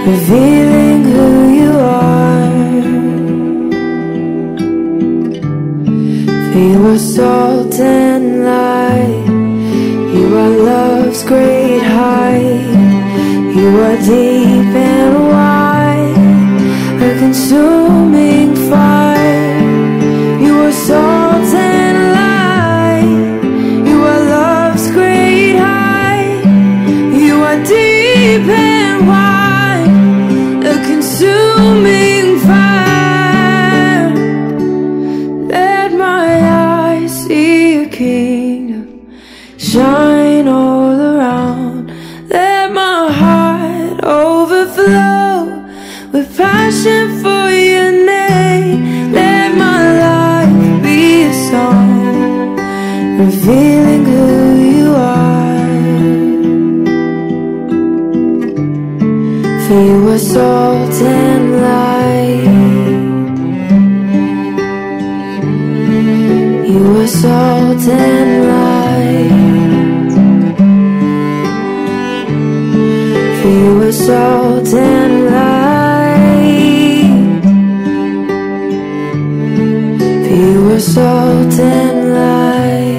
revealing who you are. For you are salt and light, you are love's great height, you are deep and wide, a consuming fire. You are salt and light, you are love's great height, you are deep and wide, a consuming fire. Let my eyes see your kingdom shine all around. Let my heart overflow with passion for your name. Let my life be a song revealing who you are. For you are salt and light, you are salt and light, for you are salt and light, for you are salt and light.